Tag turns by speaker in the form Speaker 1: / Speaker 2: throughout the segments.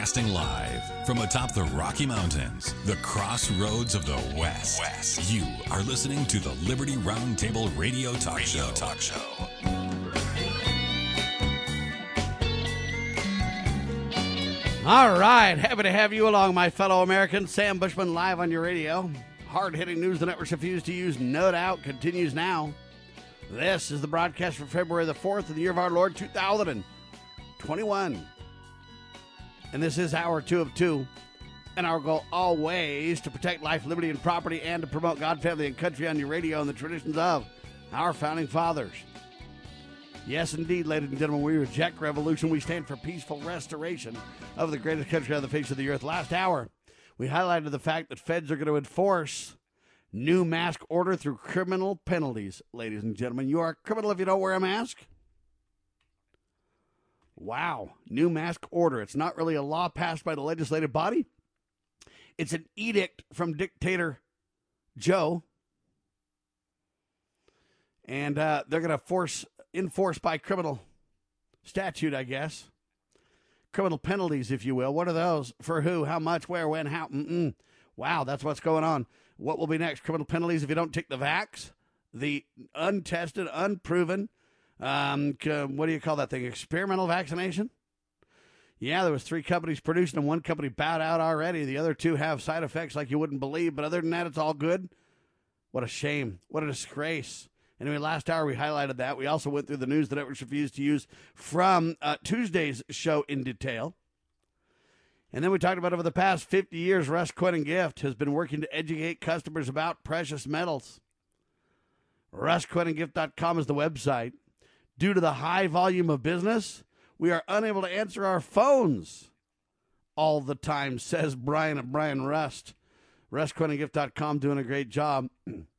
Speaker 1: Broadcasting live from atop the Rocky Mountains, the crossroads of the West. You are listening to the Liberty Roundtable Radio Talk Show.
Speaker 2: All right, happy to have you along, my fellow Americans. Sam Bushman live on your radio. Hard-hitting news the networks refuse to use, no doubt, continues now. This is the broadcast for February the 4th of the year of our Lord, 2021. And this is hour 2 of 2. And our goal always to protect life, liberty, and property, and to promote God, family, and country on your radio and the traditions of our founding fathers. Yes, indeed, ladies and gentlemen, we reject revolution. We stand for peaceful restoration of the greatest country on the face of the earth. Last hour, we highlighted the fact that feds are going to enforce new mask order through criminal penalties. Ladies and gentlemen, you are a criminal if you don't wear a mask. Wow, new mask order. It's not really a law passed by the legislative body. It's an edict from dictator Joe. And they're going to enforce by criminal statute, I guess. Criminal penalties, if you will. What are those? For who? How much? Where? When? How? Wow, that's what's going on. What will be next? Criminal penalties if you don't take the vax? The untested, unproven, what do you call that thing? Experimental vaccination? Yeah, there was 3 companies producing them. 1 company bowed out already. The other 2 have side effects like you wouldn't believe. But other than that, it's all good. What a shame. What a disgrace. Anyway, last hour we highlighted that. We also went through the news the networks refused to use from Tuesday's show in detail. And then we talked about over the past 50 years, Russ Quinn & Gift has been working to educate customers about precious metals. RussQuinnandGift.com is the website. Due to the high volume of business, we are unable to answer our phones all the time, says Brian at Brian Rust. RussQuinnandGift.com doing a great job.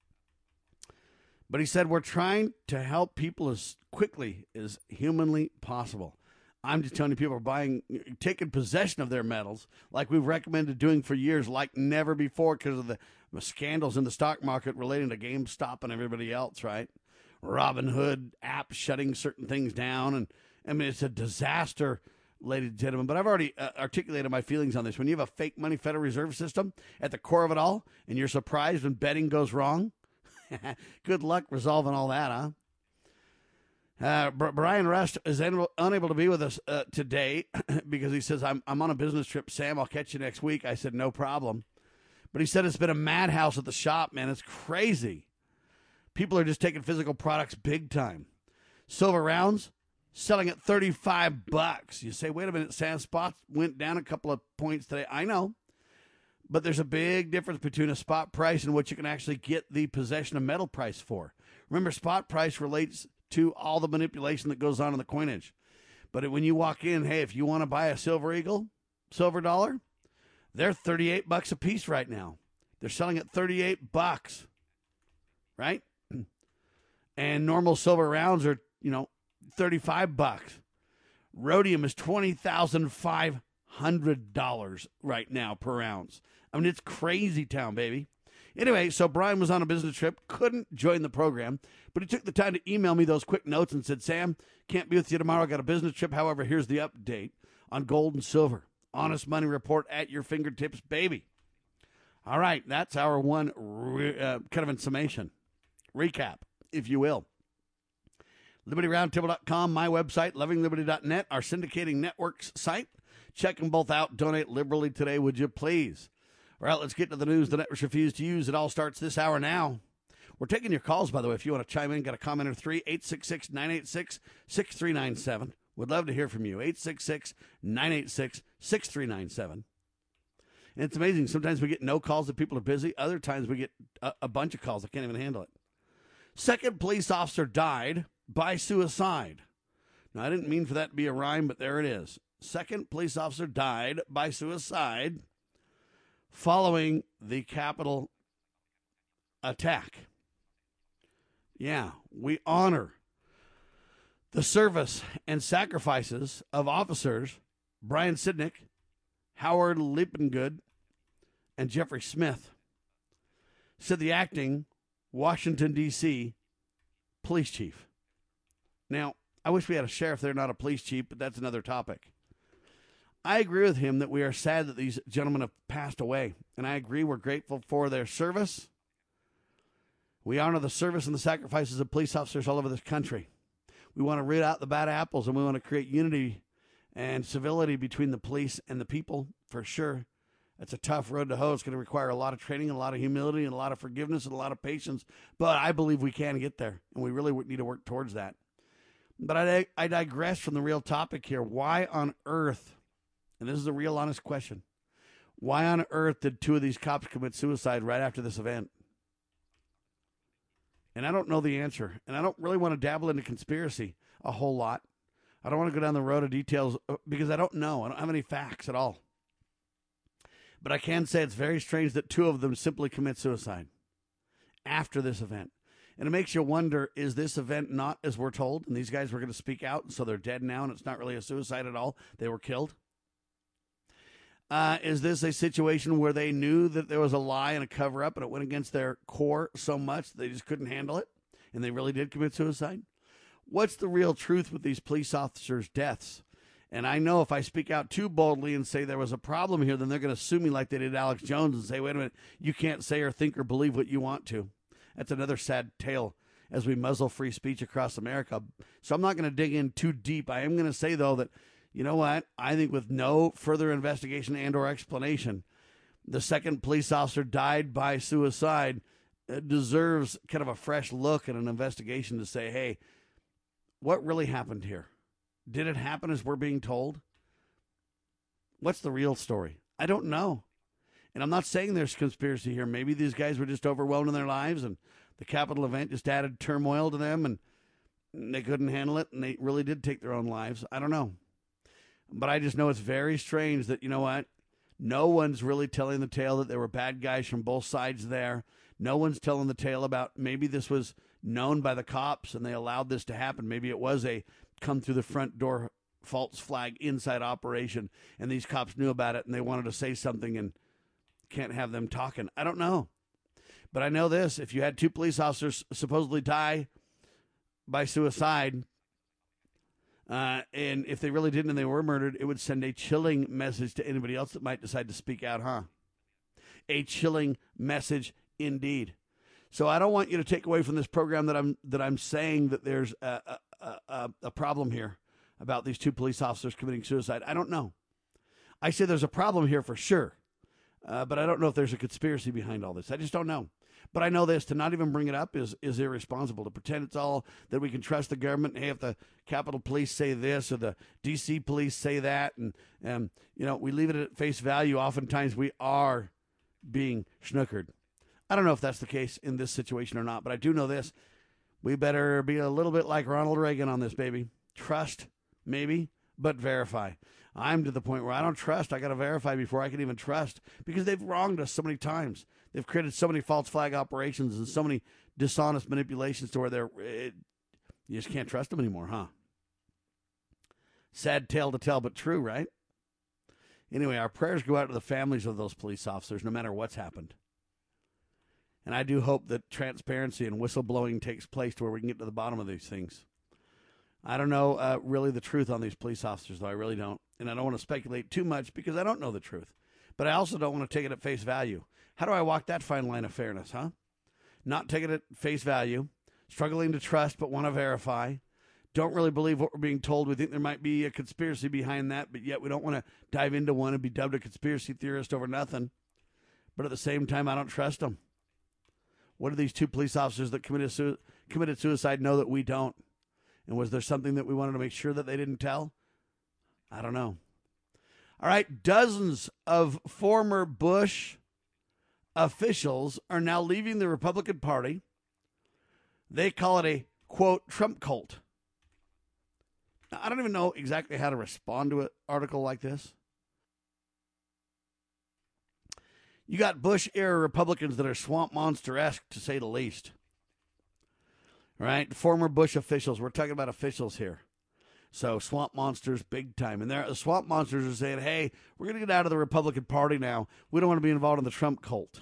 Speaker 2: But he said, we're trying to help people as quickly as humanly possible. I'm just telling you, people are taking possession of their metals like we've recommended doing for years, like never before, because of the scandals in the stock market relating to GameStop and everybody else, right? Robinhood app shutting certain things down. And I mean, it's a disaster, ladies and gentlemen. But I've already articulated my feelings on this. When you have a fake money Federal Reserve System at the core of it all, and you're surprised when betting goes wrong, good luck resolving all that, huh? Brian Rust is unable to be with us today because he says, I'm on a business trip, Sam. I'll catch you next week. I said, no problem. But he said it's been a madhouse at the shop, man. It's crazy. People are just taking physical products big time. Silver rounds selling at $35. You say, wait a minute, Sam, spots went down a couple of points today. I know. But there's a big difference between a spot price and what you can actually get the possession of metal price for. Remember, spot price relates to all the manipulation that goes on in the coinage. But when you walk in, hey, if you want to buy a silver eagle, silver dollar, they're $38 a piece right now. They're selling at $38, right? And normal silver rounds are, $35. Rhodium is $20,500 right now per ounce. I mean, it's crazy town, baby. Anyway, so Brian was on a business trip, couldn't join the program, but he took the time to email me those quick notes and said, Sam, can't be with you tomorrow. I got a business trip. However, here's the update on gold and silver. Honest money report at your fingertips, baby. All right, that's our one kind of in summation, recap, if you will. LibertyRoundtable.com, my website, LovingLiberty.net, our syndicating networks site. Check them both out. Donate liberally today, would you please? All right, let's get to the news the networks refuse to use. It all starts this hour now. We're taking your calls, by the way. If you want to chime in, got a comment or 3, 866-986-6397. Would love to hear from you. 866-986-6397. And it's amazing. Sometimes we get no calls that people are busy. Other times we get a bunch of calls. I can't even handle it. Second police officer died by suicide. Now, I didn't mean for that to be a rhyme, but there it is. Second police officer died by suicide following the Capitol attack. Yeah, we honor the service and sacrifices of officers Brian Sidnick, Howard Liepengood, and Jeffrey Smith, said the acting Washington, D.C. police chief. Now, I wish we had a sheriff there, not a police chief, but that's another topic. I agree with him that we are sad that these gentlemen have passed away, and I agree we're grateful for their service. We honor the service and the sacrifices of police officers all over this country. We want to root out the bad apples, and we want to create unity and civility between the police and the people, for sure. It's a tough road to hoe. It's going to require a lot of training, and a lot of humility, and a lot of forgiveness, and a lot of patience. But I believe we can get there, and we really need to work towards that. But I digress from the real topic here. Why on earth, and this is a real honest question, why on earth did two of these cops commit suicide right after this event? And I don't know the answer. And I don't really want to dabble into conspiracy a whole lot. I don't want to go down the road of details because I don't know. I don't have any facts at all. But I can say it's very strange that two of them simply commit suicide after this event. And it makes you wonder, is this event not as we're told? And these guys were going to speak out, and so they're dead now, and it's not really a suicide at all. They were killed. Is this a situation where they knew that there was a lie and a cover-up, and it went against their core so much they just couldn't handle it, and they really did commit suicide? What's the real truth with these police officers' deaths? And I know if I speak out too boldly and say there was a problem here, then they're going to sue me like they did Alex Jones and say, wait a minute, you can't say or think or believe what you want to. That's another sad tale as we muzzle free speech across America. So I'm not going to dig in too deep. I am going to say, though, that, you know what? I think with no further investigation and or explanation, the second police officer died by suicide deserves kind of a fresh look and an investigation to say, hey, what really happened here? Did it happen as we're being told? What's the real story? I don't know. And I'm not saying there's conspiracy here. Maybe these guys were just overwhelmed in their lives and the Capitol event just added turmoil to them and they couldn't handle it and they really did take their own lives. I don't know. But I just know it's very strange that, you know what? No one's really telling the tale that there were bad guys from both sides there. No one's telling the tale about maybe this was known by the cops and they allowed this to happen. Maybe it was a come through the front door false flag inside operation and these cops knew about it and they wanted to say something and can't have them talking. I don't know. But I know this. If you had two police officers supposedly die by suicide, and if they really didn't and they were murdered, it would send a chilling message to anybody else that might decide to speak out, huh? A chilling message indeed. So I don't want you to take away from this program that I'm saying that there's a problem here about these two police officers committing suicide. I don't know. I say there's a problem here for sure. But I don't know if there's a conspiracy behind all this. I just don't know. But I know this, to not even bring it up is irresponsible. To pretend it's all that we can trust the government. Hey, if the Capitol Police say this or the D.C. Police say that, and we leave it at face value, oftentimes we are being snookered. I don't know if that's the case in this situation or not, but I do know this. We better be a little bit like Ronald Reagan on this, baby. Trust, maybe, but verify. I'm to the point where I don't trust. I got to verify before I can even trust because they've wronged us so many times. They've created so many false flag operations and so many dishonest manipulations to where you just can't trust them anymore, huh? Sad tale to tell, but true, right? Anyway, our prayers go out to the families of those police officers no matter what's happened. And I do hope that transparency and whistleblowing takes place to where we can get to the bottom of these things. I don't know really the truth on these police officers, though. I really don't. And I don't want to speculate too much because I don't know the truth. But I also don't want to take it at face value. How do I walk that fine line of fairness, huh? Not take it at face value, struggling to trust but want to verify, don't really believe what we're being told. We think there might be a conspiracy behind that, but yet we don't want to dive into one and be dubbed a conspiracy theorist over nothing. But at the same time, I don't trust them. What do these two police officers that committed suicide know that we don't? And was there something that we wanted to make sure that they didn't tell? I don't know. All right, dozens of former Bush officials are now leaving the Republican Party. They call it a, quote, Trump cult. Now, I don't even know exactly how to respond to an article like this. You got Bush-era Republicans that are swamp monster-esque, to say the least. Right? Former Bush officials. We're talking about officials here. So swamp monsters big time. And the swamp monsters are saying, hey, we're going to get out of the Republican Party now. We don't want to be involved in the Trump cult.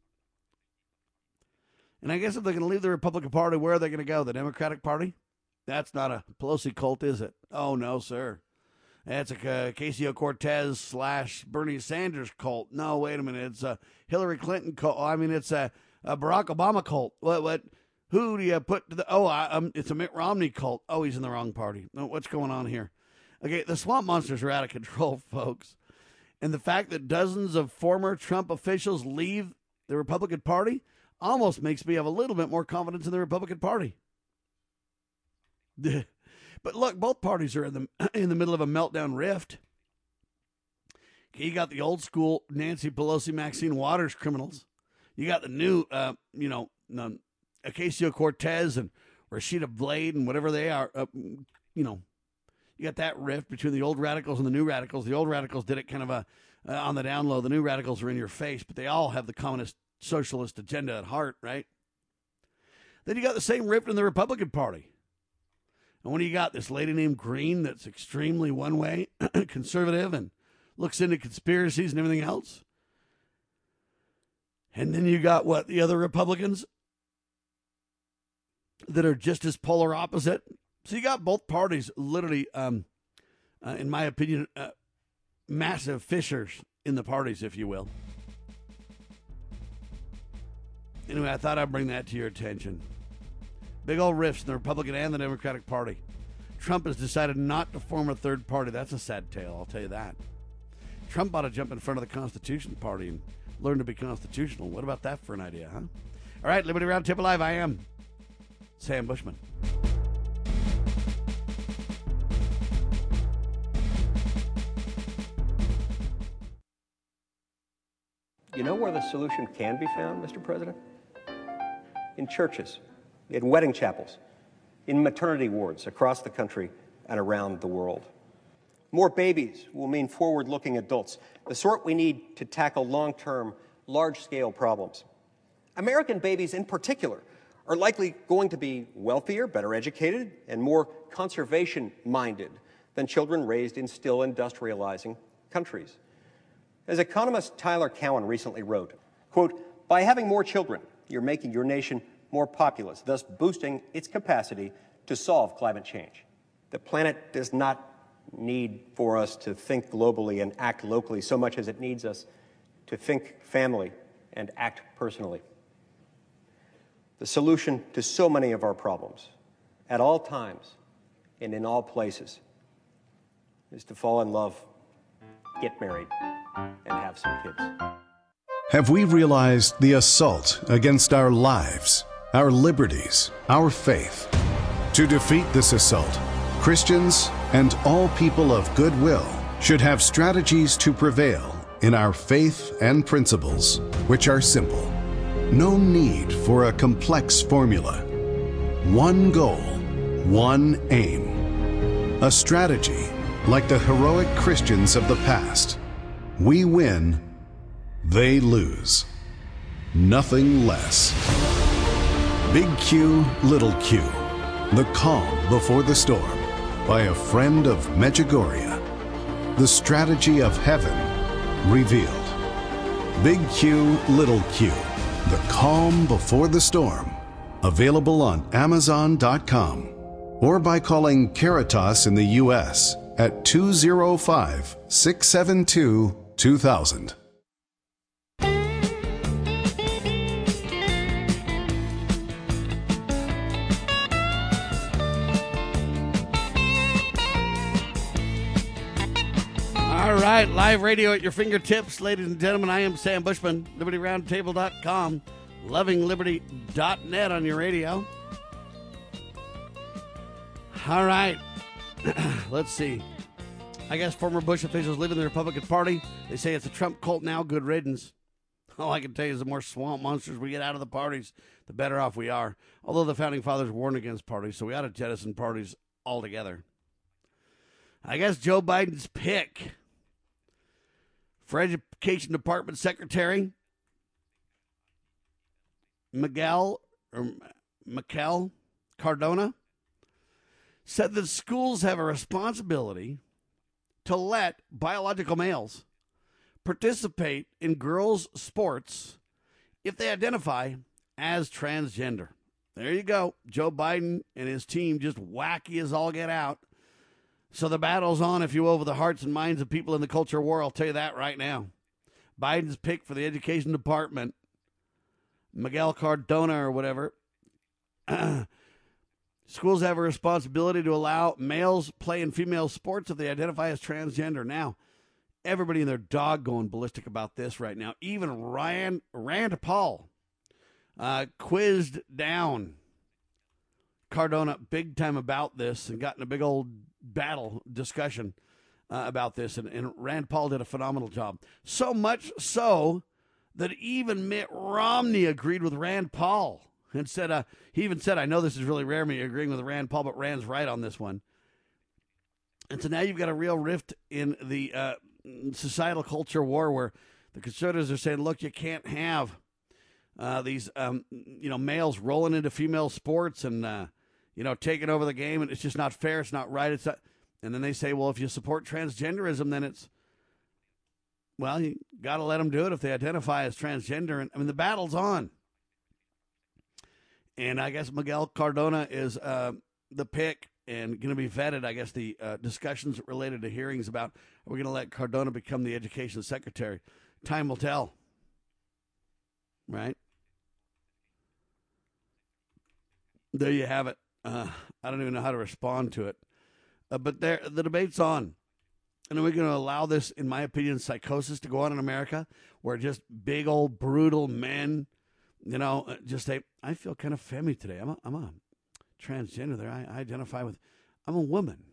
Speaker 2: And I guess if they're going to leave the Republican Party, where are they going to go? The Democratic Party? That's not a Pelosi cult, is it? Oh, no, sir. It's a Ocasio-Cortez / Bernie Sanders cult. No, wait a minute. It's a Hillary Clinton cult. I mean, it's a Barack Obama cult. What? Who do you put to the... it's a Mitt Romney cult. Oh, he's in the wrong party. No, what's going on here? Okay, the swamp monsters are out of control, folks. And the fact that dozens of former Trump officials leave the Republican Party almost makes me have a little bit more confidence in the Republican Party. But look, both parties are in the middle of a meltdown rift. You got the old school Nancy Pelosi, Maxine Waters criminals. You got the new, Ocasio-Cortez and Rashida Blade and whatever they are. You got that rift between the old radicals and the new radicals. The old radicals did it kind of on the down low. The new radicals are in your face, but they all have the communist socialist agenda at heart, right? Then you got the same rift in the Republican Party. And when you got this lady named Green that's extremely one-way, conservative, and looks into conspiracies and everything else. And then you got, the other Republicans that are just as polar opposite. So you got both parties literally, in my opinion, massive fissures in the parties, if you will. Anyway, I thought I'd bring that to your attention. Big old rifts in the Republican and the Democratic Party. Trump has decided not to form a third party. That's a sad tale, I'll tell you that. Trump ought to jump in front of the Constitution Party and learn to be constitutional. What about that for an idea, huh? All right, Liberty Roundtable Live, I am Sam Bushman.
Speaker 3: You know where the solution can be found, Mr. President? In churches, in wedding chapels, in maternity wards across the country and around the world. More babies will mean forward-looking adults, the sort we need to tackle long-term, large-scale problems. American babies in particular are likely going to be wealthier, better educated, and more conservation-minded than children raised in still industrializing countries. As economist Tyler Cowen recently wrote, quote, "By having more children, you're making your nation more populous, thus boosting its capacity to solve climate change. The planet does not need for us to think globally and act locally so much as it needs us to think family and act personally. The solution to so many of our problems, at all times and in all places, is to fall in love, get married, and have some kids."
Speaker 4: Have we realized the assault against our lives, our liberties, our faith? To defeat this assault, Christians and all people of goodwill should have strategies to prevail in our faith and principles, which are simple. No need for a complex formula. One goal, one aim. A strategy like the heroic Christians of the past. We win, they lose. Nothing less. Big Q, Little Q. The Calm Before the Storm by a friend of Medjugorje. The strategy of heaven revealed. Big Q, Little Q. The Calm Before the Storm. Available on Amazon.com or by calling Caritas in the U.S. at 205-672-2000.
Speaker 2: All right, live radio at your fingertips, ladies and gentlemen. I am Sam Bushman, LibertyRoundtable.com, LovingLiberty.net on your radio. All right, let's see. I guess former Bush officials live in the Republican Party. They say it's a Trump cult now. Good riddance. All I can tell you is the more swamp monsters we get out of the parties, the better off we are. Although the Founding Fathers warned against parties, so we ought to jettison parties altogether. I guess Joe Biden's pick for Education Department Secretary Miguel Cardona said that schools have a responsibility to let biological males participate in girls' sports if they identify as transgender. There you go. Joe Biden and his team just wacky as all get out. So the battle's on, if you will, over the hearts and minds of people in the culture war. I'll tell you that right now. Biden's pick for the education department, Miguel Cardona or whatever. Schools have a responsibility to allow males play in female sports if they identify as transgender. Now, everybody and their dog going ballistic about this right now. Even Rand Paul quizzed down Cardona big time about this and got in a big old battle discussion about this. And Rand Paul did a phenomenal job. So much so that even Mitt Romney agreed with Rand Paul and said, he even said, I know this is really rare, me agreeing with Rand Paul, but Rand's right on this one. And so now you've got a real rift in the societal culture war where the conservatives are saying, look, you can't have these, males rolling into female sports and, taking over the game, and it's just not fair. It's not right. It's not. And then they say, well, if you support transgenderism, then it's, well, you got to let them do it if they identify as transgender. And I mean, the battle's on. And I guess Miguel Cardona is the pick and going to be vetted. I guess the discussions related to hearings about, are we going to let Cardona become the education secretary? Time will tell. Right? There you have it. I don't even know how to respond to it. But the debate's on. And are we going to allow this, in my opinion, psychosis to go on in America, where just big old brutal men, just say, I feel kind of femmy today. I'm a transgender there. I identify with, I'm a woman.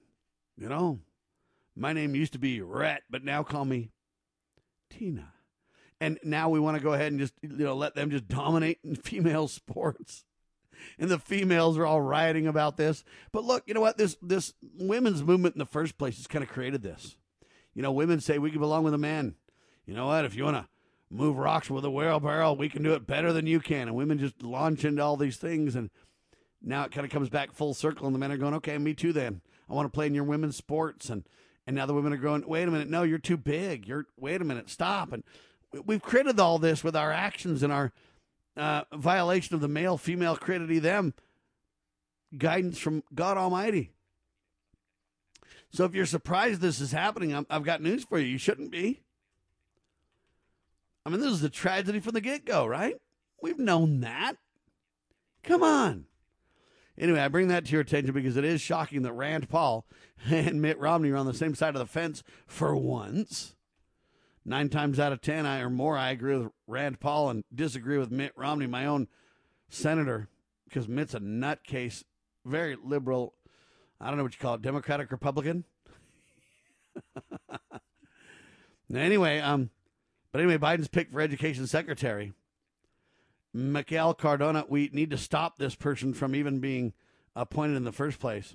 Speaker 2: My name used to be Rhett, but now call me Tina. And now we want to go ahead and just, let them just dominate in female sports. And the females are all rioting about this. But look, you know what? This women's movement in the first place has kind of created this. Women say we can belong with a man. You know what? If you want to move rocks with a wheelbarrow, we can do it better than you can. And women just launch into all these things. And now it kind of comes back full circle. And the men are going, okay, me too then. I want to play in your women's sports. And now the women are going, wait a minute. No, you're too big. Wait a minute. Stop. And we've created all this with our actions and our violation of the male-female created-them guidance from God Almighty. So if you're surprised this is happening, I've got news for you. You shouldn't be. I mean, this is a tragedy from the get-go, right? We've known that. Come on. Anyway, I bring that to your attention because it is shocking that Rand Paul and Mitt Romney are on the same side of the fence for once. 9 times out of 10 or more, I agree with Rand Paul and disagree with Mitt Romney, my own senator, because Mitt's a nutcase, very liberal. I don't know what you call it, Democratic Republican. Anyway, Biden's pick for education secretary, Miguel Cardona. We need to stop this person from even being appointed in the first place.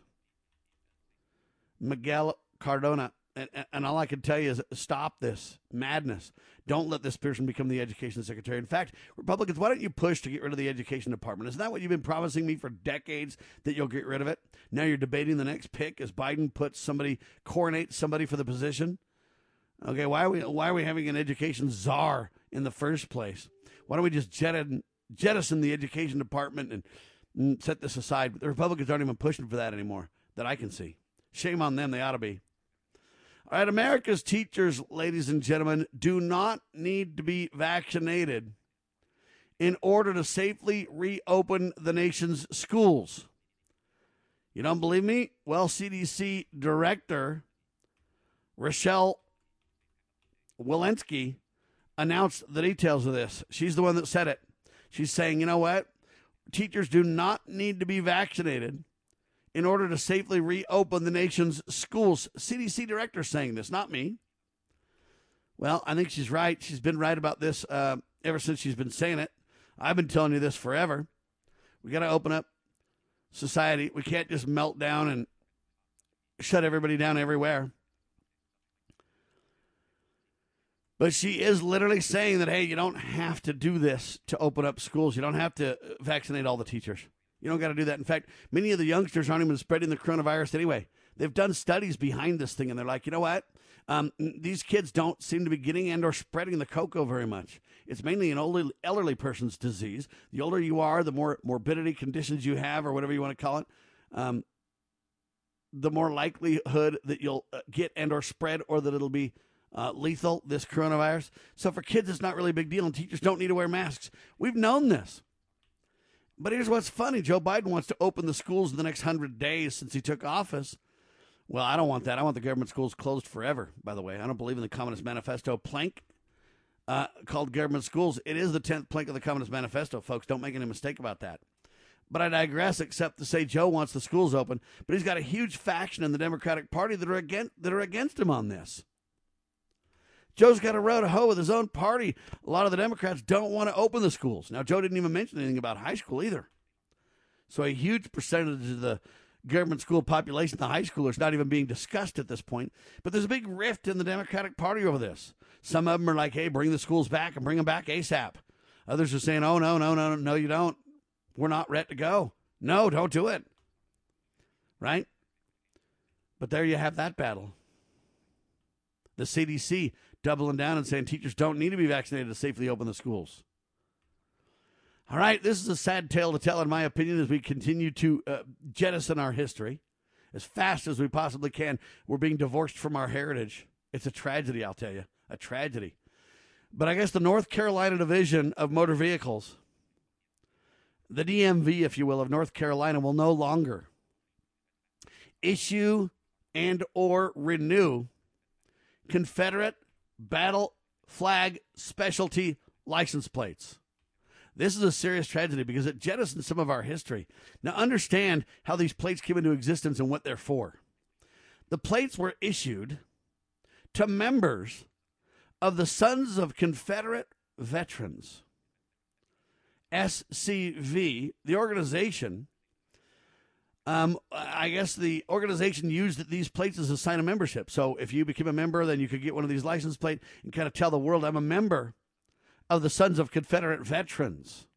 Speaker 2: Miguel Cardona. And all I can tell you is stop this madness. Don't let this person become the education secretary. In fact, Republicans, why don't you push to get rid of the education department? Isn't that what you've been promising me for decades, that you'll get rid of it? Now you're debating the next pick as Biden coronates somebody for the position. Okay, why are we having an education czar in the first place? Why don't we just jettison the education department and set this aside? The Republicans aren't even pushing for that anymore, that I can see. Shame on them. They ought to be. All right, America's teachers, ladies and gentlemen, do not need to be vaccinated in order to safely reopen the nation's schools. You don't believe me? Well, CDC Director Rochelle Walensky announced the details of this. She's the one that said it. She's saying, you know what? Teachers do not need to be vaccinated in order to safely reopen the nation's schools. CDC director saying this, not me. Well, I think she's right. She's been right about this ever since she's been saying it. I've been telling you this forever. We got to open up society. We can't just melt down and shut everybody down everywhere. But she is literally saying that, hey, you don't have to do this to open up schools. You don't have to vaccinate all the teachers. You don't got to do that. In fact, many of the youngsters aren't even spreading the coronavirus anyway. They've done studies behind this thing, and they're like, you know what? These kids don't seem to be getting and or spreading the cocoa very much. It's mainly an elderly person's disease. The older you are, the more morbidity conditions you have, or whatever you want to call it, the more likelihood that you'll get and or spread, or that it'll be lethal, this coronavirus. So for kids, it's not really a big deal, and teachers don't need to wear masks. We've known this. But here's what's funny. Joe Biden wants to open the schools in the next 100 days since he took office. Well, I don't want that. I want the government schools closed forever, by the way. I don't believe in the Communist Manifesto plank called government schools. It is the 10th plank of the Communist Manifesto, folks. Don't make any mistake about that. But I digress, except to say Joe wants the schools open, but he's got a huge faction in the Democratic Party that are against him on this. Joe's got a row to hoe with his own party. A lot of the Democrats don't want to open the schools. Now, Joe didn't even mention anything about high school either. So a huge percentage of the government school population, the high schoolers, not even being discussed at this point. But there's a big rift in the Democratic Party over this. Some of them are like, hey, bring the schools back and bring them back ASAP. Others are saying, oh, no, you don't. We're not ready to go. No, don't do it. Right? But there you have that battle. The CDC doubling down and saying teachers don't need to be vaccinated to safely open the schools. All right, this is a sad tale to tell, in my opinion, as we continue to jettison our history as fast as we possibly can. We're being divorced from our heritage. It's a tragedy, I'll tell you, a tragedy. But I guess the North Carolina Division of Motor Vehicles, the DMV, if you will, of North Carolina, will no longer issue and or renew Confederate battle flag specialty license plates. This is a serious tragedy because it jettisons some of our history. Now understand how these plates came into existence and what they're for. The plates were issued to members of the Sons of Confederate Veterans. SCV, the organization, I guess the organization used these plates as a sign of membership. So if you became a member, then you could get one of these license plates and kind of tell the world, I'm a member of the Sons of Confederate Veterans.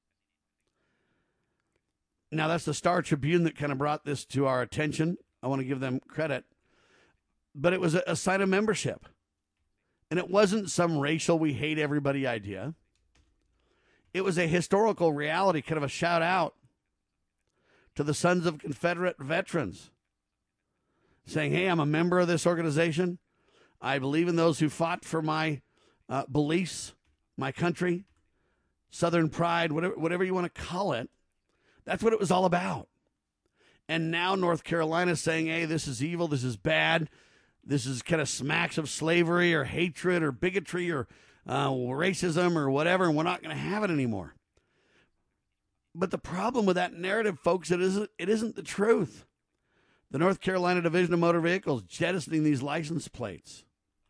Speaker 2: Now, that's the Star Tribune that kind of brought this to our attention. I want to give them credit. But it was a sign of membership. And it wasn't some racial we hate everybody idea. It was a historical reality, kind of a shout out to the Sons of Confederate Veterans, saying, hey, I'm a member of this organization. I believe in those who fought for my beliefs, my country, Southern pride, whatever you want to call it. That's what it was all about. And now North Carolina is saying, hey, this is evil, this is bad, this is kind of smacks of slavery or hatred or bigotry or racism or whatever, and we're not going to have it anymore. But the problem with that narrative, folks, it isn't the truth. The North Carolina Division of Motor Vehicles jettisoning these license plates.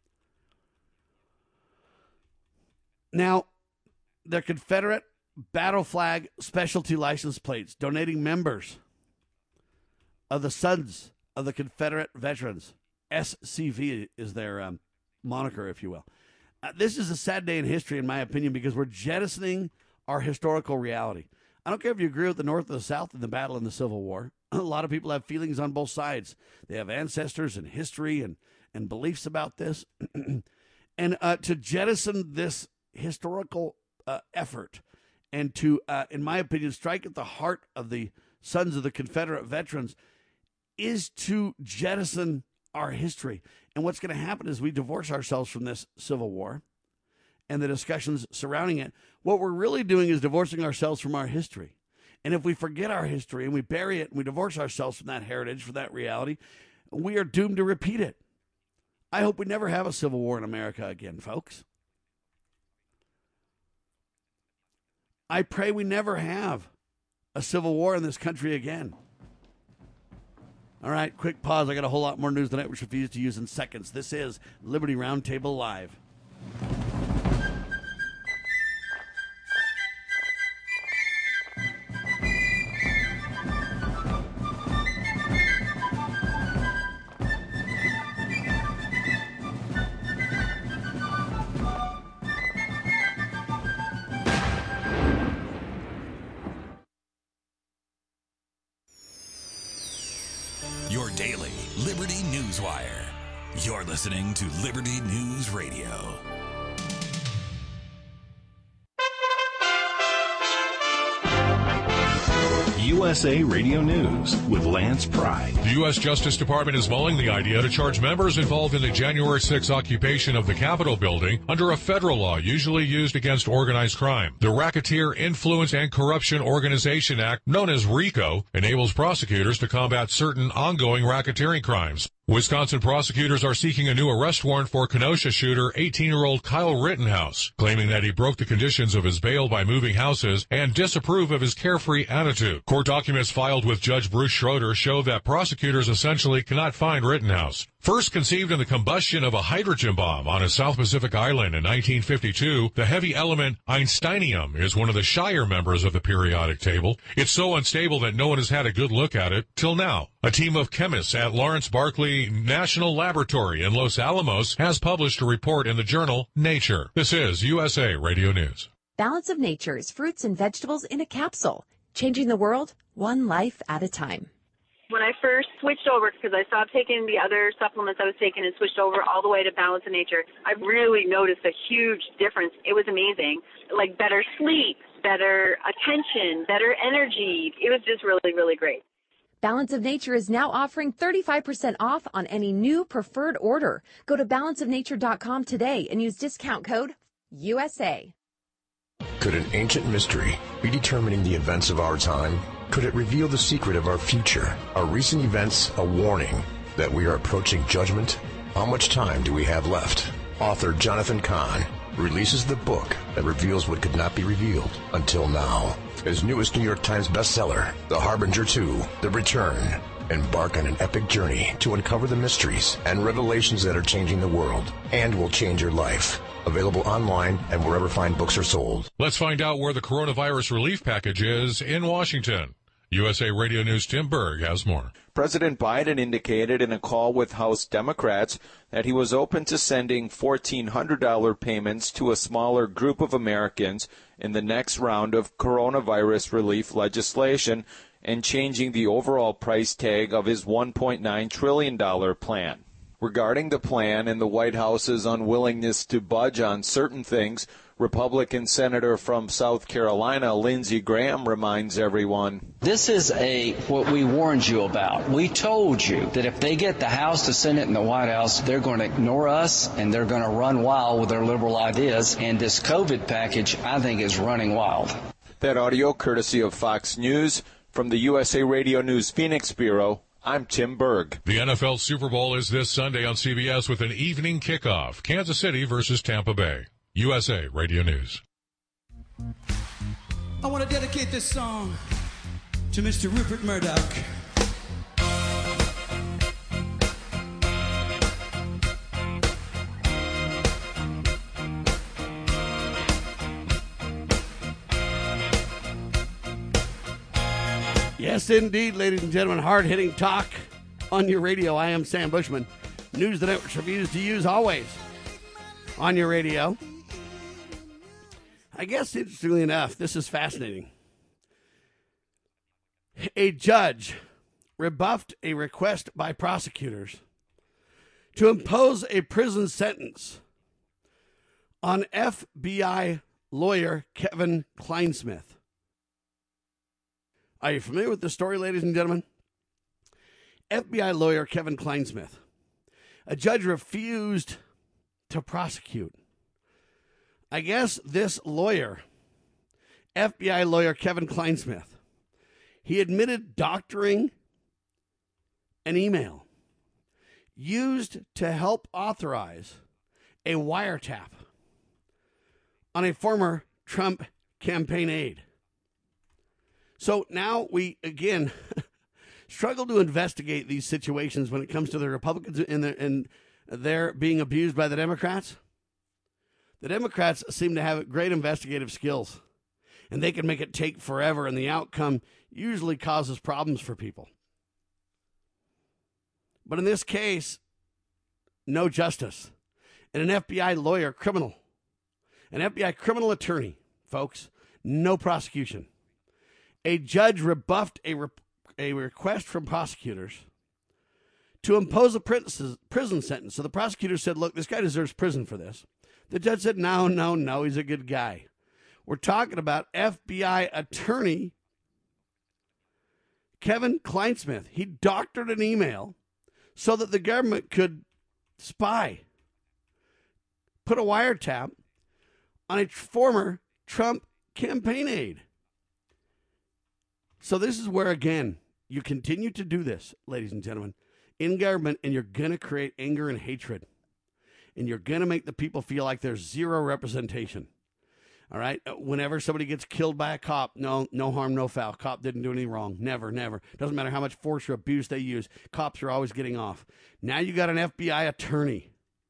Speaker 2: Now, they're Confederate battle flag specialty license plates, donating members of the Sons of the Confederate Veterans. SCV is their moniker, if you will. This is a sad day in history, in my opinion, because we're jettisoning our historical reality. I don't care if you agree with the North or the South in the battle in the Civil War. A lot of people have feelings on both sides. They have ancestors and history and beliefs about this. And to jettison this historical effort and to, in my opinion, strike at the heart of the Sons of the Confederate Veterans is to jettison our history. And what's going to happen is we divorce ourselves from this Civil War and the discussions surrounding it. What we're really doing is divorcing ourselves from our history. And if we forget our history and we bury it and we divorce ourselves from that heritage, from that reality, we are doomed to repeat it. I hope we never have a civil war in America again, folks. I pray we never have a civil war in this country again. All right, quick pause. I got a whole lot more news tonight which refuse to use in seconds. This is Liberty Roundtable Live.
Speaker 1: Your daily Liberty News Wire. You're listening to Liberty News Radio.
Speaker 5: You USA Radio News with Lance Pride.
Speaker 6: The U.S. Justice Department is mulling the idea to charge members involved in the January 6 occupation of the Capitol building under a federal law usually used against organized crime. The Racketeer Influence and Corruption Organization Act, known as RICO, enables prosecutors to combat certain ongoing racketeering crimes. Wisconsin prosecutors are seeking a new arrest warrant for Kenosha shooter 18-year-old Kyle Rittenhouse, claiming that he broke the conditions of his bail by moving houses and disapprove of his carefree attitude. Court documents filed with Judge Bruce Schroeder show that prosecutors essentially cannot find Rittenhouse. First conceived in the combustion of a hydrogen bomb on a South Pacific island in 1952, the heavy element einsteinium is one of the shyer members of the periodic table. It's so unstable that no one has had a good look at it till now. A team of chemists at Lawrence Berkeley National Laboratory in Los Alamos has published a report in the journal Nature. This is USA Radio News.
Speaker 7: Balance of Nature's fruits and vegetables in a capsule, changing the world one life at a time.
Speaker 8: When I first switched over, because I stopped taking the other supplements I was taking and switched over all the way to Balance of Nature, I really noticed a huge difference. It was amazing. Like better sleep, better attention, better energy. It was just really, really great.
Speaker 7: Balance of Nature is now offering 35% off on any new preferred order. Go to balanceofnature.com today and use discount code USA.
Speaker 9: Could an ancient mystery be determining the events of our time? Could it reveal the secret of our future? Are recent events a warning that we are approaching judgment? How much time do we have left? Author Jonathan Cahn releases the book that reveals what could not be revealed until now. His newest New York Times bestseller, The Harbinger 2, The Return. Embark on an epic journey to uncover the mysteries and revelations that are changing the world and will change your life. Available online and wherever fine books are sold.
Speaker 6: Let's find out where the coronavirus relief package is in Washington. USA Radio News' Tim Berg has more.
Speaker 10: President Biden indicated in a call with House Democrats that he was open to sending $1,400 payments to a smaller group of Americans in the next round of coronavirus relief legislation and changing the overall price tag of his $1.9 trillion plan. Regarding the plan and the White House's unwillingness to budge on certain things, Republican Senator from South Carolina, Lindsey Graham, reminds everyone.
Speaker 11: This is what we warned you about. We told you that if they get the House, the Senate, and the White House, they're going to ignore us and they're going to run wild with their liberal ideas. And this COVID package, I think, is running wild.
Speaker 10: That audio courtesy of Fox News. From the USA Radio News Phoenix Bureau, I'm Tim Berg.
Speaker 6: The NFL Super Bowl is this Sunday on CBS with an evening kickoff. Kansas City versus Tampa Bay. USA Radio News.
Speaker 12: I want to dedicate this song to Mr. Rupert Murdoch.
Speaker 2: Yes, indeed, ladies and gentlemen. Hard-hitting talk on your radio. I am Sam Bushman. News the networks refuse to use always on your radio. I guess, interestingly enough, this is fascinating. A judge rebuffed a request by prosecutors to impose a prison sentence on FBI lawyer Kevin Clinesmith. Are you familiar with the story, ladies and gentlemen? FBI lawyer Kevin Clinesmith. A judge refused to prosecute. I guess this lawyer, FBI lawyer Kevin Clinesmith, he admitted doctoring an email used to help authorize a wiretap on a former Trump campaign aide. So now we, again, struggle to investigate these situations when it comes to the Republicans and they're being abused by the Democrats. The Democrats seem to have great investigative skills, and they can make it take forever, and the outcome usually causes problems for people. But in this case, no justice. And an FBI lawyer, an FBI criminal attorney, folks, no prosecution. A judge rebuffed a request from prosecutors to impose a prison sentence. So the prosecutor said, look, this guy deserves prison for this. The judge said, no, he's a good guy. We're talking about FBI attorney Kevin Kleinsmith, he doctored an email so that the government could spy, put a wiretap on a former Trump campaign aide. So this is where, again, you continue to do this, ladies and gentlemen, in government, and you're going to create anger and hatred. And you're going to make the people feel like there's zero representation. All right? Whenever somebody gets killed by a cop, no harm, no foul. Cop didn't do anything wrong. Never. Doesn't matter how much force or abuse they use. Cops are always getting off. Now you got an FBI attorney.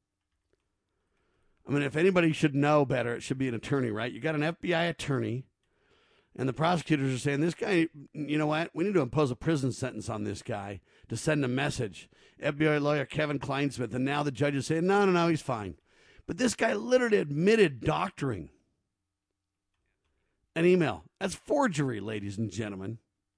Speaker 2: I mean, if anybody should know better, it should be an attorney, right? You got an FBI attorney, and the prosecutors are saying, this guy, you know what? We need to impose a prison sentence on this guy to send a message. FBI lawyer Kevin Kleinsmith, and now the judge is saying, no, he's fine. But this guy literally admitted doctoring an email. That's forgery, ladies and gentlemen.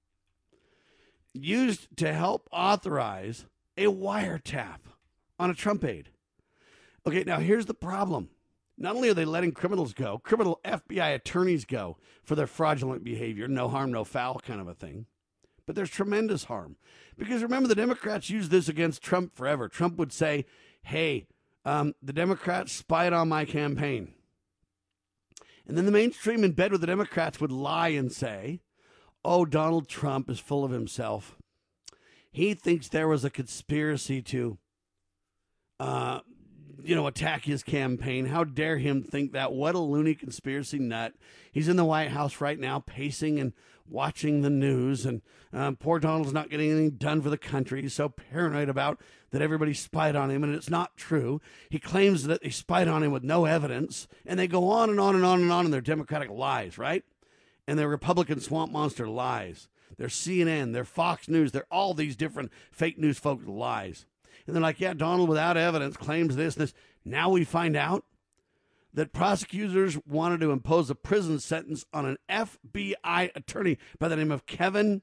Speaker 2: Used to help authorize a wiretap on a Trump aide. Okay, now here's the problem. Not only are they letting criminal FBI attorneys go for their fraudulent behavior, no harm, no foul kind of a thing, but there's tremendous harm. Because remember, the Democrats used this against Trump forever. Trump would say, hey, the Democrats spied on my campaign. And then the mainstream in bed with the Democrats would lie and say, oh, Donald Trump is full of himself. He thinks there was a conspiracy to attack his campaign. How dare him think that? What a loony conspiracy nut. He's in the White House right now, pacing and watching the news, and poor Donald's not getting anything done for the country. He's so paranoid about that everybody spied on him, and it's not true. He claims that they spied on him with no evidence, and they go on and on and on and on in their Democratic lies, right? And their Republican swamp monster lies. Their CNN, their Fox News, they're all these different fake news folks' lies. And they're like, yeah, Donald, without evidence, claims this. Now we find out that prosecutors wanted to impose a prison sentence on an FBI attorney by the name of Kevin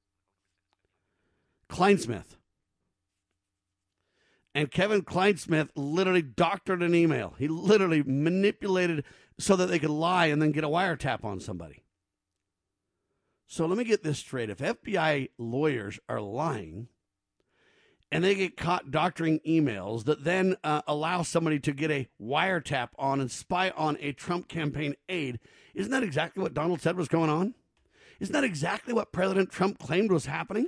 Speaker 2: Kleinsmith. And Kevin Kleinsmith literally doctored an email. He literally manipulated so that they could lie and then get a wiretap on somebody. So let me get this straight. If FBI lawyers are lying, and they get caught doctoring emails that then allow somebody to get a wiretap on and spy on a Trump campaign aide, isn't that exactly what Donald said was going on? Isn't that exactly what President Trump claimed was happening?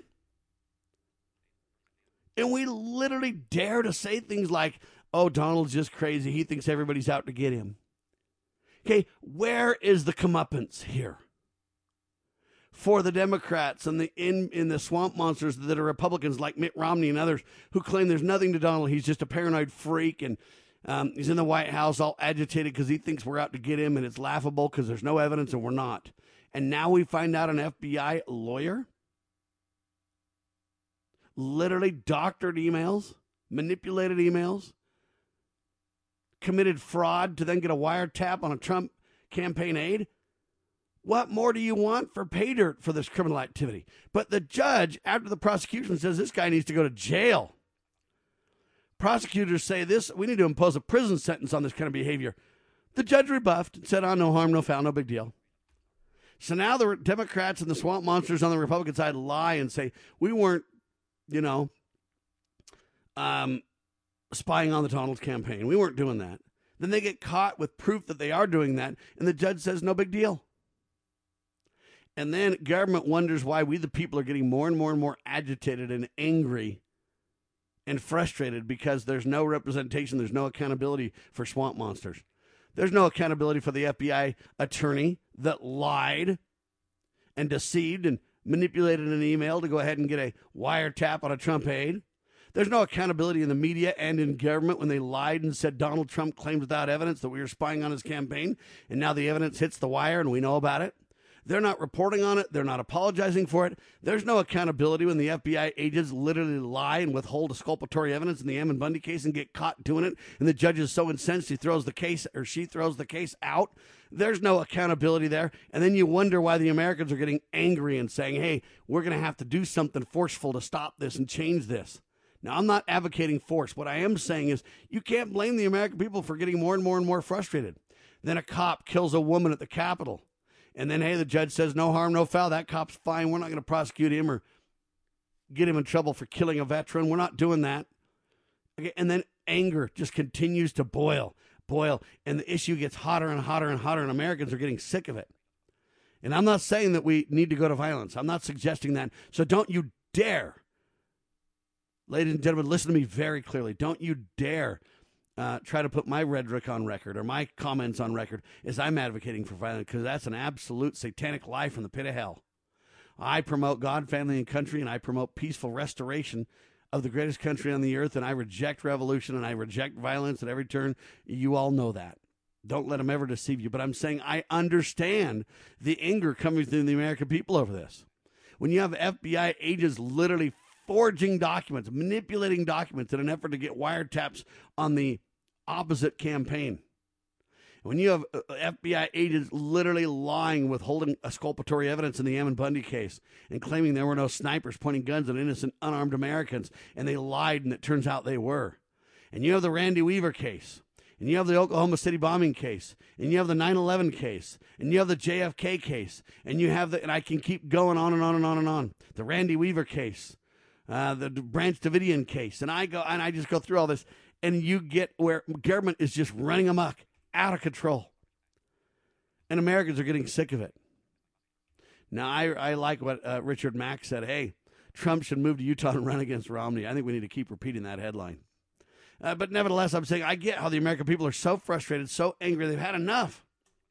Speaker 2: And we literally dare to say things like, oh, Donald's just crazy. He thinks everybody's out to get him. Okay, where is the comeuppance here? For the Democrats and in the swamp monsters that are Republicans like Mitt Romney and others who claim there's nothing to Donald. He's just a paranoid freak, and he's in the White House all agitated because he thinks we're out to get him, and it's laughable because there's no evidence and we're not. And now we find out an FBI lawyer literally doctored emails, manipulated emails, committed fraud to then get a wiretap on a Trump campaign aide. What more do you want for pay dirt for this criminal activity? But the judge, after the prosecution, says this guy needs to go to jail. Prosecutors say this, we need to impose a prison sentence on this kind of behavior. The judge rebuffed and said, oh, no harm, no foul, no big deal. So now the Democrats and the swamp monsters on the Republican side lie and say, we weren't, spying on the Donald campaign. We weren't doing that. Then they get caught with proof that they are doing that, and the judge says, no big deal. And then government wonders why we, the people, are getting more and more and more agitated and angry and frustrated because there's no representation, there's no accountability for swamp monsters. There's no accountability for the FBI attorney that lied and deceived and manipulated an email to go ahead and get a wiretap on a Trump aide. There's no accountability in the media and in government when they lied and said Donald Trump claimed without evidence that we were spying on his campaign, and now the evidence hits the wire and we know about it. They're not reporting on it. They're not apologizing for it. There's no accountability when the FBI agents literally lie and withhold exculpatory evidence in the Ammon Bundy case and get caught doing it, and the judge is so incensed he throws the case, or she throws the case out. There's no accountability there. And then you wonder why the Americans are getting angry and saying, hey, we're going to have to do something forceful to stop this and change this. Now, I'm not advocating force. What I am saying is you can't blame the American people for getting more and more and more frustrated. Then a cop kills a woman at the Capitol. And then, hey, the judge says no harm, no foul. That cop's fine. We're not going to prosecute him or get him in trouble for killing a veteran. We're not doing that. Okay, and then anger just continues to boil, and the issue gets hotter and hotter and hotter, and Americans are getting sick of it. And I'm not saying that we need to go to violence. I'm not suggesting that. So don't you dare, ladies and gentlemen, listen to me very clearly. Don't you dare try to put my rhetoric on record or my comments on record as I'm advocating for violence, because that's an absolute satanic lie from the pit of hell. I promote God, family, and country, and I promote peaceful restoration of the greatest country on the earth, and I reject revolution, and I reject violence at every turn. You all know that. Don't let them ever deceive you. But I'm saying I understand the anger coming through the American people over this. When you have FBI agents literally forging documents, manipulating documents in an effort to get wiretaps on the opposite campaign. When you have FBI agents literally lying, withholding exculpatory evidence in the Ammon Bundy case and claiming there were no snipers pointing guns at innocent, unarmed Americans, and they lied, and it turns out they were. And you have the Randy Weaver case, and you have the Oklahoma City bombing case, and you have the 9/11 case, and you have the JFK case, and you have and I can keep going on and on and on and on. The Randy Weaver case, the Branch Davidian case, and I just go through all this, and you get where government is just running amok, out of control. And Americans are getting sick of it. Now, I like what Richard Mack said. Hey, Trump should move to Utah and run against Romney. I think we need to keep repeating that headline. But nevertheless, I'm saying I get how the American people are so frustrated, so angry, they've had enough.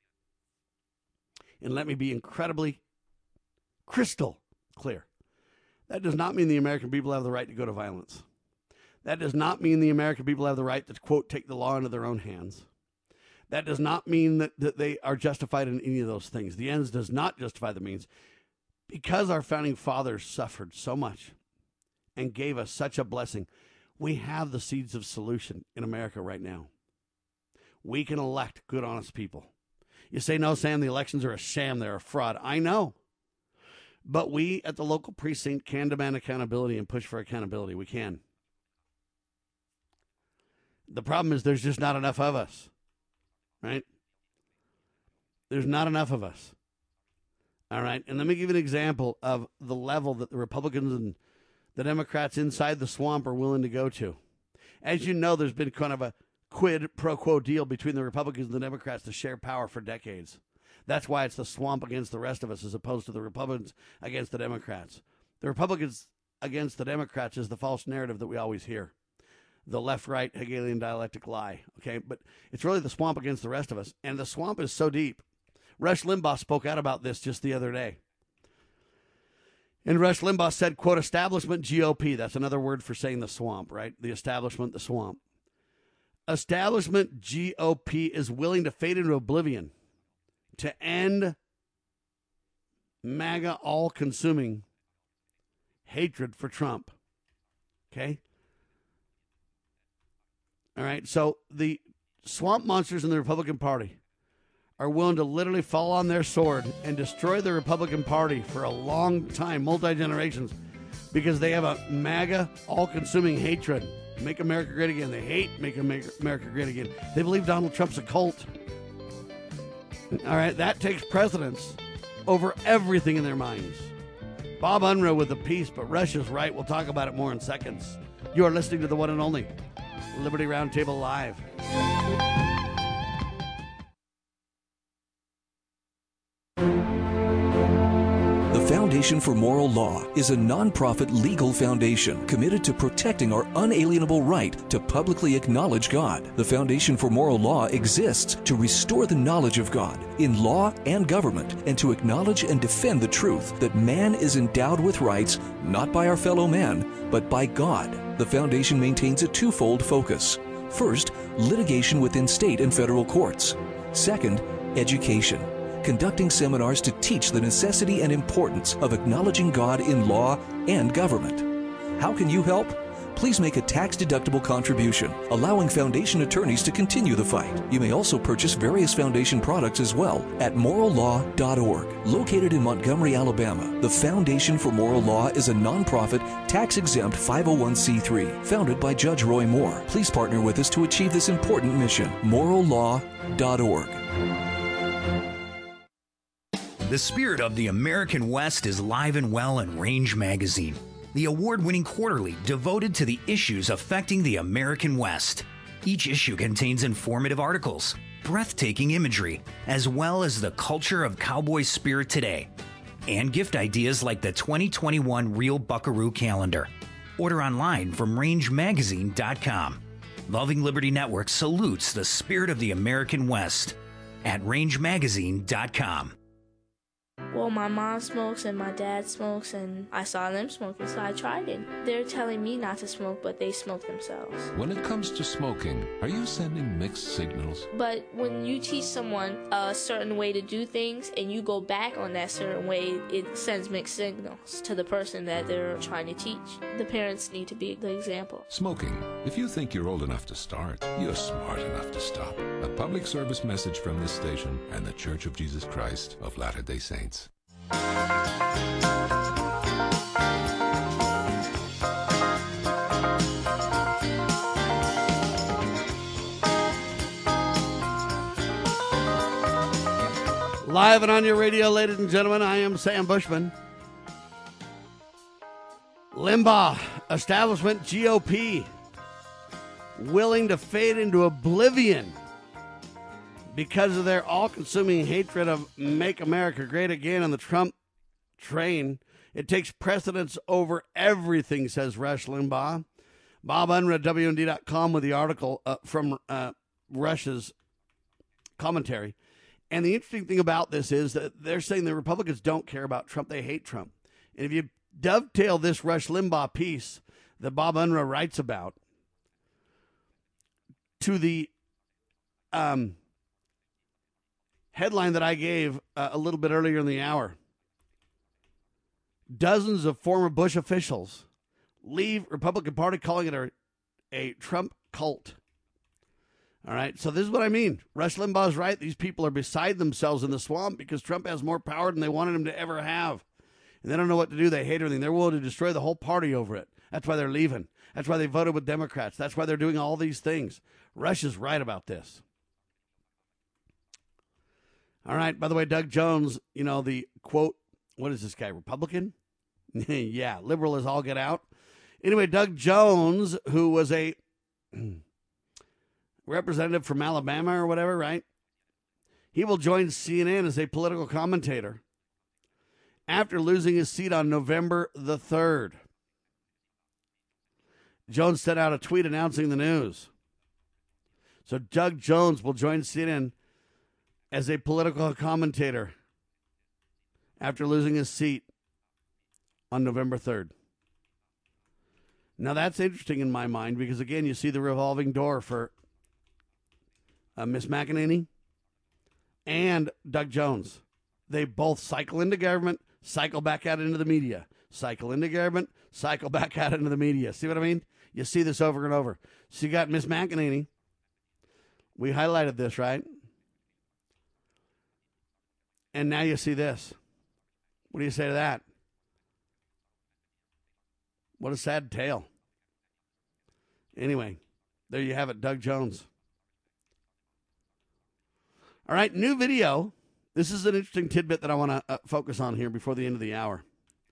Speaker 2: And let me be incredibly crystal clear. That does not mean the American people have the right to go to violence. That does not mean the American people have the right to, quote, take the law into their own hands. That does not mean that they are justified in any of those things. The ends does not justify the means. Because our founding fathers suffered so much and gave us such a blessing, we have the seeds of solution in America right now. We can elect good, honest people. You say, no, Sam, the elections are a sham. They're a fraud. I know. But we at the local precinct can demand accountability and push for accountability. We can. The problem is there's just not enough of us. Right? There's not enough of us. All right? And let me give you an example of the level that the Republicans and the Democrats inside the swamp are willing to go to. As you know, there's been kind of a quid pro quo deal between the Republicans and the Democrats to share power for decades. That's why it's the swamp against the rest of us as opposed to the Republicans against the Democrats. The Republicans against the Democrats is the false narrative that we always hear. The left-right Hegelian dialectic lie, okay? But it's really the swamp against the rest of us, and the swamp is so deep. Rush Limbaugh spoke out about this just the other day. And Rush Limbaugh said, quote, establishment GOP. That's another word for saying the swamp, right? The establishment, the swamp. Establishment GOP is willing to fade into oblivion to end MAGA all-consuming hatred for Trump, okay? All right, so the swamp monsters in the Republican Party are willing to literally fall on their sword and destroy the Republican Party for a long time, multi-generations, because they have a MAGA, all-consuming hatred. Make America great again. They hate Make America great again. They believe Donald Trump's a cult. All right, that takes precedence over everything in their minds. Bob Unruh with the piece, but Rush is right. We'll talk about it more in seconds. You are listening to the one and only Liberty Roundtable Live.
Speaker 13: The Foundation for Moral Law is a nonprofit legal foundation committed to protecting our unalienable right to publicly acknowledge God. The Foundation for Moral Law exists to restore the knowledge of God in law and government and to acknowledge and defend the truth that man is endowed with rights not by our fellow man, but by God. The Foundation maintains a twofold focus. First, litigation within state and federal courts. Second, education, conducting seminars to teach the necessity and importance of acknowledging God in law and government. How can you help? Please make a tax-deductible contribution, allowing Foundation attorneys to continue the fight. You may also purchase various Foundation products as well at morallaw.org. Located in Montgomery, Alabama, the Foundation for Moral Law is a nonprofit, tax-exempt 501c3 founded by Judge Roy Moore. Please partner with us to achieve this important mission. morallaw.org.
Speaker 14: The spirit of the American West is live and well in Range Magazine. the award-winning quarterly devoted to the issues affecting the American West. Each issue contains informative articles, breathtaking imagery, as well as the culture of cowboy spirit today, and gift ideas like the 2021 Real Buckaroo calendar. Order online from rangemagazine.com. Loving Liberty Network salutes the spirit of the American West at rangemagazine.com.
Speaker 15: Well, my mom smokes and my dad smokes, and I saw them smoking, so I tried it. They're telling me not to smoke, but they smoke themselves.
Speaker 16: When it comes to smoking, are you sending mixed signals?
Speaker 15: But when you teach someone a certain way to do things and you go back on that certain way, it sends mixed signals to the person that they're trying to teach. The parents need to be the example.
Speaker 16: Smoking. If you think you're old enough to start, you're smart enough to stop. A public service message from this station and the Church of Jesus Christ of Latter-day Saints.
Speaker 2: Live and on your radio, ladies and gentlemen, I am Sam Bushman. Limbaugh, establishment GOP, willing to fade into oblivion because of their all-consuming hatred of Make America Great Again on the Trump train. It takes precedence over everything, says Rush Limbaugh. Bob Unruh, WND.com, with the article from Rush's commentary. And the interesting thing about this is that they're saying the Republicans don't care about Trump. They hate Trump. And if you dovetail this Rush Limbaugh piece that Bob Unruh writes about to the headline that I gave a little bit earlier in the hour, dozens of former Bush officials leave Republican Party, calling it a Trump cult. All right, so this is what I mean. Rush Limbaugh's right. These people are beside themselves in the swamp because Trump has more power than they wanted him to ever have. And they don't know what to do. They hate everything. They're willing to destroy the whole party over it. That's why they're leaving. That's why they voted with Democrats. That's why they're doing all these things. Rush is right about this. All right, by the way, Doug Jones, you know, the quote, what is this guy, Republican? Yeah, liberal as all get out. Anyway, Doug Jones, who was a representative from Alabama or whatever, right? He will join CNN as a political commentator after losing his seat on November the 3rd. Jones sent out a tweet announcing the news. So Doug Jones will join CNN as a political commentator after losing his seat on November 3rd. Now, that's interesting in my mind because, again, you see the revolving door for Miss McEnany and Doug Jones. They both cycle into government, cycle back out into the media. Cycle into government, cycle back out into the media. See what I mean? You see this over and over. So you got Miss McEnany. We highlighted this, right? And now you see this. What do you say to that? What a sad tale. Anyway, there you have it, Doug Jones. All right, new video. This is an interesting tidbit that I want to focus on here before the end of the hour.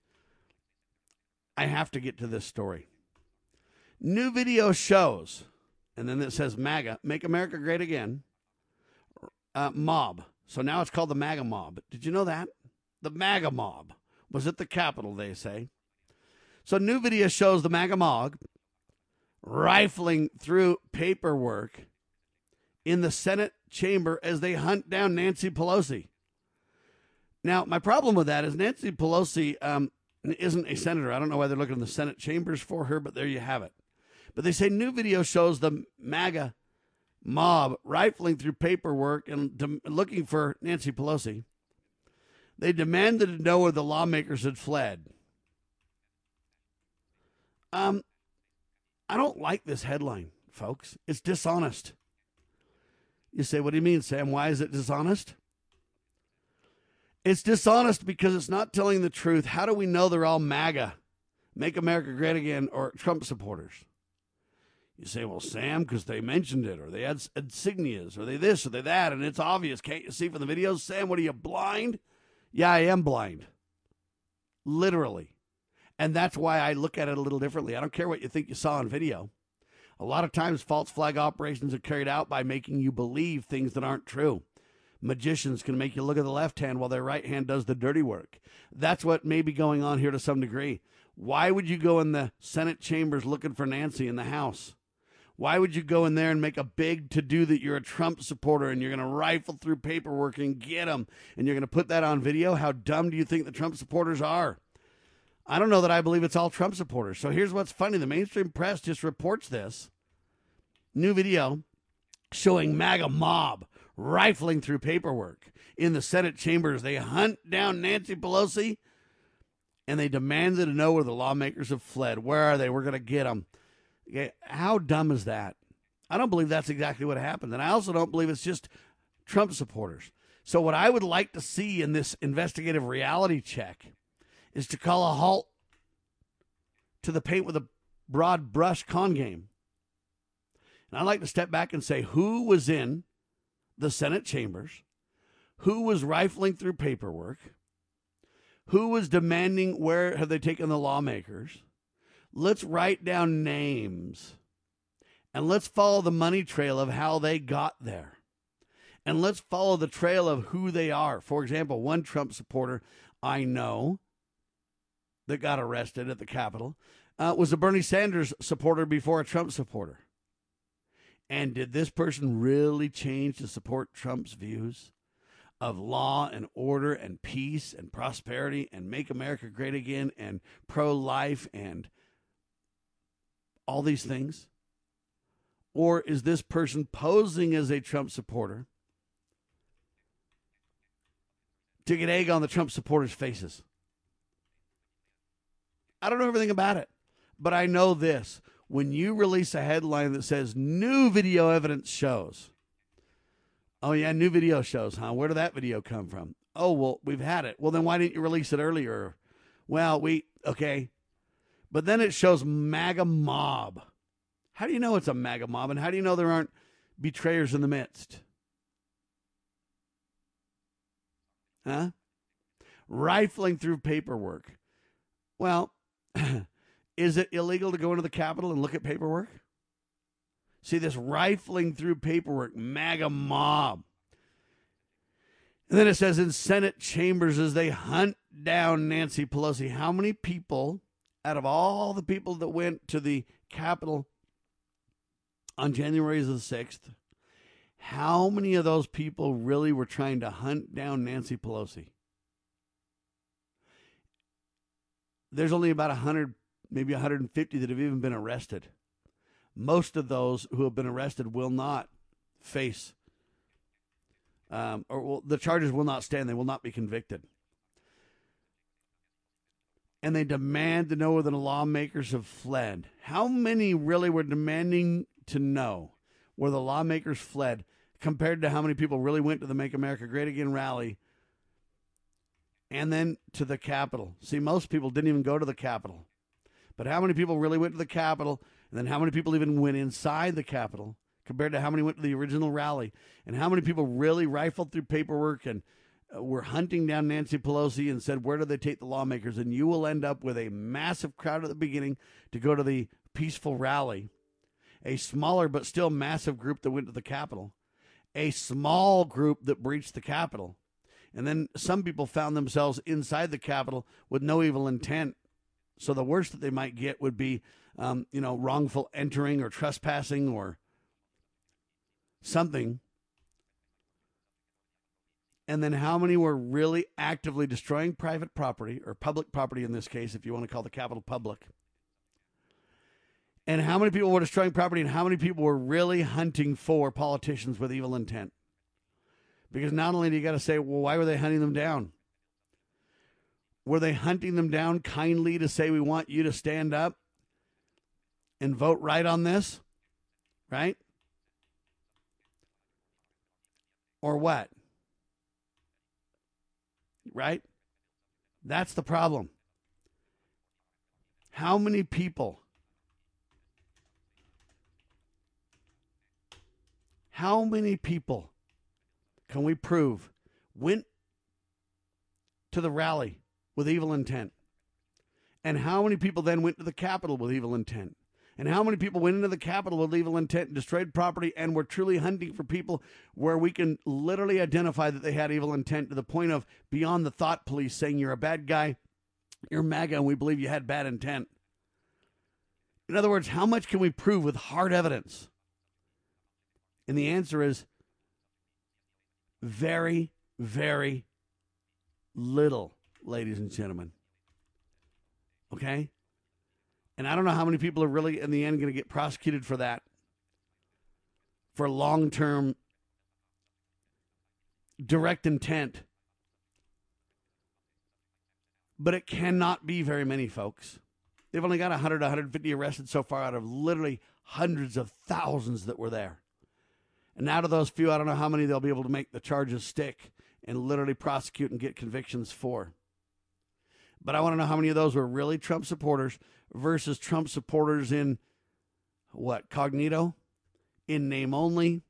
Speaker 2: I have to get to this story. New video shows, and then it says MAGA, Make America Great Again, mob. So now it's called the MAGA mob. Did you know that? The MAGA mob was at the Capitol, they say. So new video shows the MAGA mob rifling through paperwork in the Senate chamber as they hunt down Nancy Pelosi. Now, my problem with that is Nancy Pelosi isn't a senator. I don't know why they're looking in the Senate chambers for her, but there you have it. But they say new video shows the MAGA mob rifling through paperwork and looking for Nancy Pelosi. They demanded to know where the lawmakers had fled. I don't like this headline, folks. It's dishonest. You say, what do you mean, Sam? Why is it dishonest? It's dishonest because it's not telling the truth. How do we know they're all MAGA, Make America Great Again, or Trump supporters? You say, well, Sam, because they mentioned it, or they had insignias, or they this, or they that, and it's obvious. Can't you see from the videos? Sam, what are you, blind? Yeah, I am blind. Literally. And that's why I look at it a little differently. I don't care what you think you saw on video. A lot of times false flag operations are carried out by making you believe things that aren't true. Magicians can make you look at the left hand while their right hand does the dirty work. That's what may be going on here to some degree. Why would you go in the Senate chambers looking for Nancy in the House? Why would you go in there and make a big to-do that you're a Trump supporter and you're going to rifle through paperwork and get them, and you're going to put that on video? How dumb do you think the Trump supporters are? I don't know that I believe it's all Trump supporters. So here's what's funny. The mainstream press just reports this. New video showing MAGA mob rifling through paperwork in the Senate chambers. They hunt down Nancy Pelosi, and they demanded to know where the lawmakers have fled. Where are they? We're going to get them. Okay, how dumb is that? I don't believe that's exactly what happened. And I also don't believe it's just Trump supporters. So what I would like to see in this investigative reality check is to call a halt to the paint with a broad brush con game. And I'd like to step back and say, who was in the Senate chambers? Who was rifling through paperwork? Who was demanding where have they taken the lawmakers? Let's write down names. And let's follow the money trail of how they got there. And let's follow the trail of who they are. For example, one Trump supporter I know that got arrested at the Capitol was a Bernie Sanders supporter before a Trump supporter. And did this person really change to support Trump's views of law and order and peace and prosperity and make America great again and pro-life and all these things? Or is this person posing as a Trump supporter to get egg on the Trump supporters' faces? I don't know everything about it, but I know this. When you release a headline that says new video evidence shows, oh yeah, new video shows, huh? Where did that video come from? Oh, well, we've had it. Well, then why didn't you release it earlier? Well, okay. But then it shows MAGA mob. How do you know it's a MAGA mob? And how do you know there aren't betrayers in the midst? Huh? Rifling through paperwork. Well, is it illegal to go into the Capitol and look at paperwork? See this rifling through paperwork, MAGA mob. And then it says in Senate chambers as they hunt down Nancy Pelosi. How many people, out of all the people that went to the Capitol on January the 6th, how many of those people really were trying to hunt down Nancy Pelosi? There's only about 100, maybe 150 that have even been arrested. Most of those who have been arrested will not face, the charges will not stand. They will not be convicted. And they demand to know where the lawmakers have fled. How many really were demanding to know where the lawmakers fled compared to how many people really went to the Make America Great Again rally and then to the Capitol? See, most people didn't even go to the Capitol. But how many people really went to the Capitol, and then how many people even went inside the Capitol compared to how many went to the original rally? And how many people really rifled through paperwork and were hunting down Nancy Pelosi and said, where do they take the lawmakers? And you will end up with a massive crowd at the beginning to go to the peaceful rally, a smaller but still massive group that went to the Capitol, a small group that breached the Capitol. And then some people found themselves inside the Capitol with no evil intent. So the worst that they might get would be, wrongful entering or trespassing or something. And then how many were really actively destroying private property, or public property in this case, if you want to call the Capitol public? And how many people were destroying property, and how many people were really hunting for politicians with evil intent? Because not only do you got to say, well, why were they hunting them down? Were they hunting them down kindly to say, we want you to stand up and vote right on this? Right? Or what? Right? That's the problem. How many people? How many people can we prove went to the rally with evil intent And how many people then went to the Capitol with evil intent? And how many people went into the Capitol with evil intent and destroyed property and were truly hunting for people where we can literally identify that they had evil intent to the point of beyond the thought police saying you're a bad guy, you're MAGA, and we believe you had bad intent? In other words, how much can we prove with hard evidence? And the answer is very, very little, ladies and gentlemen. Okay? And I don't know how many people are really, in the end, going to get prosecuted for that, for long-term direct intent. But it cannot be very many, folks. They've only got 100, 150 arrested so far out of literally hundreds of thousands that were there. And out of those few, I don't know how many they'll be able to make the charges stick and literally prosecute and get convictions for. But I want to know how many of those were really Trump supporters versus Trump supporters in, what, cognito? In name only?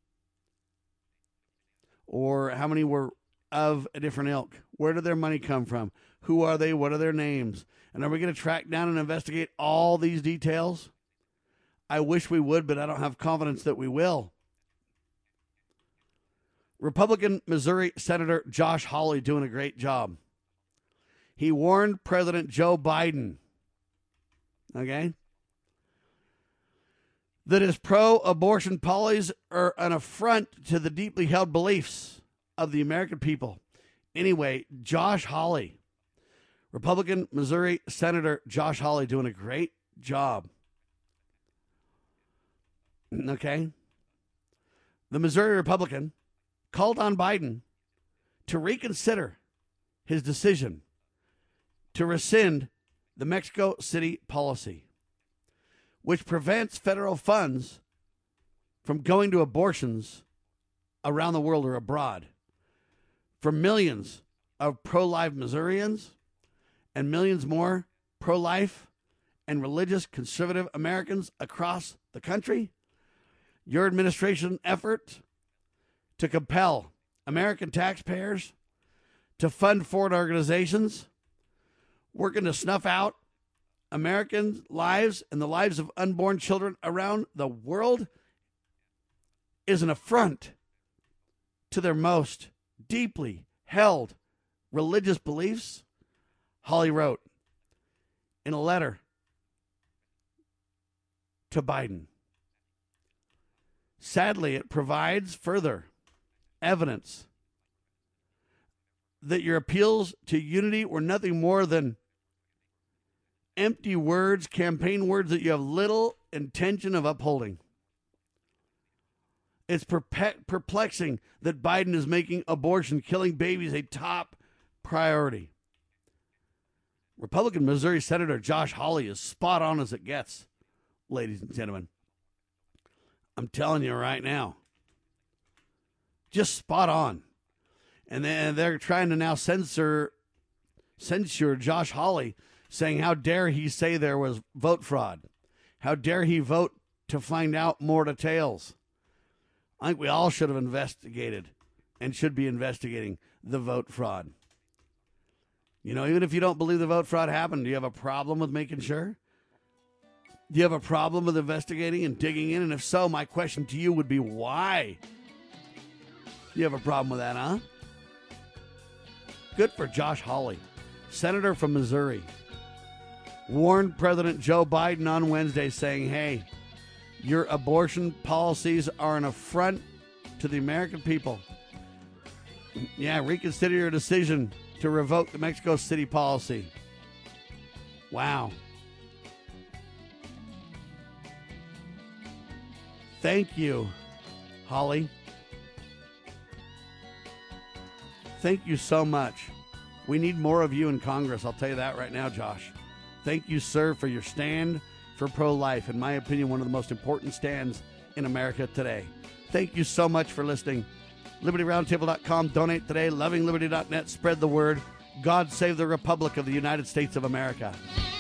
Speaker 2: Or how many were of a different ilk? Where did their money come from? Who are they? What are their names? And are we going to track down and investigate all these details? I wish we would, but I don't have confidence that we will. Republican Missouri Senator Josh Hawley doing a great job. He warned President Joe Biden, okay, that his pro-abortion policies are an affront to the deeply held beliefs of the American people. Anyway, Josh Hawley, Republican Missouri Senator Josh Hawley doing a great job. Okay. The Missouri Republican called on Biden to reconsider his decision to rescind the Mexico City policy, which prevents federal funds from going to abortions around the world or abroad for millions of pro-life Missourians and millions more pro-life and religious conservative Americans across the country. Your administration effort to compel American taxpayers to fund foreign organizations working to snuff out American lives and the lives of unborn children around the world is an affront to their most deeply held religious beliefs, Hawley wrote in a letter to Biden. Sadly, it provides further evidence that your appeals to unity were nothing more than empty words, campaign words that you have little intention of upholding. It's perplexing that Biden is making abortion, killing babies, a top priority. Republican Missouri Senator Josh Hawley is spot on as it gets, ladies and gentlemen. I'm telling you right now. Just spot on. And then they're trying to now censure Josh Hawley, saying how dare he say there was vote fraud. How dare he vote to find out more details. I think we all should have investigated and should be investigating the vote fraud. You know, even if you don't believe the vote fraud happened, do you have a problem with making sure? Do you have a problem with investigating and digging in? And if so, my question to you would be why? Do you have a problem with that, huh? Good for Josh Hawley, senator from Missouri. Warned President Joe Biden on Wednesday saying, hey, your abortion policies are an affront to the American people. Yeah, reconsider your decision to revoke the Mexico City policy. Wow. Thank you, Hawley. Thank you so much. We need more of you in Congress. I'll tell you that right now, Josh. Thank you, sir, for your stand for pro-life. In my opinion, one of the most important stands in America today. Thank you so much for listening. LibertyRoundtable.com. Donate today. LovingLiberty.net. Spread the word. God save the Republic of the United States of America.